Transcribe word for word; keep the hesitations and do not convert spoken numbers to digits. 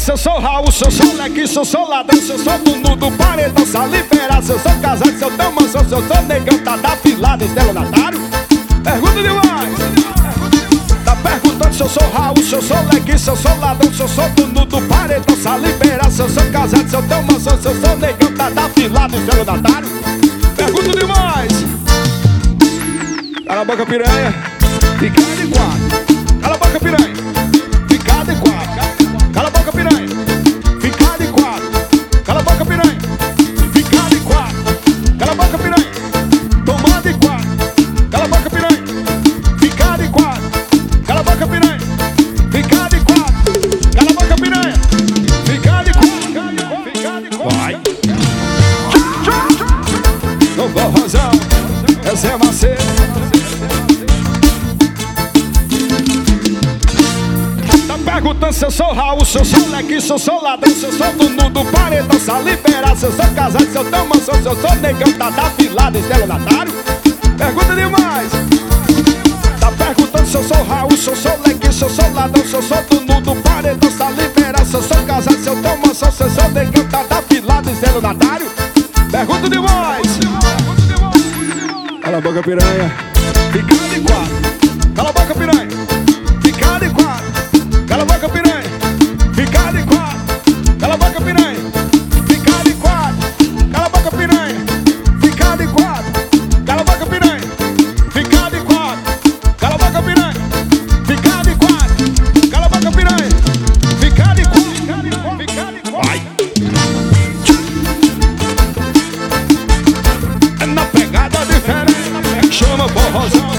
dança, eu sou Raul, se eu sou leque, se eu sou ladrão, se eu sou dono do paredão, saliferar, se eu sou casado, se eu tenho mansão, se eu sou negão, tá da filada, estelionatário. Pergunta demais. Tá perguntando se eu sou Raul, se eu sou leque, se eu sou ladrão, se eu sou dono do paredão, saliferar, se eu sou casado, se eu tenho mansão, se eu sou negão, tá da filada, estelionatário. Pergunta demais. Cala a boca, piranha. Fica de quatro. Cala a boca, piranha. Fica de quatro. Cala a boca, piranha. Fica de quatro. Cala a boca, piranha. Fica de quatro. Cala a boca, piranha. Toma de quatro. Cala a boca, piranha. Fica de quatro. Cala a boca, piranha. Fica de quatro. Cala a boca, piranha. Fica de quatro. Fica de quatro. Vai. Não vou razão. Essa é Macedo. Perguntando se eu sou Raul, se eu sou leque, se eu sou ladrão, se eu sou dono do paredão, saliferar, se eu sou casado, se eu tenho mansão, se eu sou negão, tá da filada, estelionatário. Pergunta demais. Tá perguntando se eu sou Raul, se eu sou leque, se eu sou ladrão, se eu sou dono do paredão, saliferar, se eu sou casado, se eu tenho mansão, se eu sou negão, tá da filada, estelionatário. Pergunta demais. Cala a boca, piranha. Fica de quatro. Cala a boca, piranha. Fica de quatro. Cala a boca, piranha. Fica de quatro. Cala a boca, piranha. Fica de quatro. Cala a boca, piranha. Fica de quatro. Cala a boca, piranha. Fica de quatro. Cala a boca, piranha. Fica de quatro. Cala a boca, piranha. Fica de quatro. Fica de quatro. Vai. É na pegada diferente. Chama forrozão.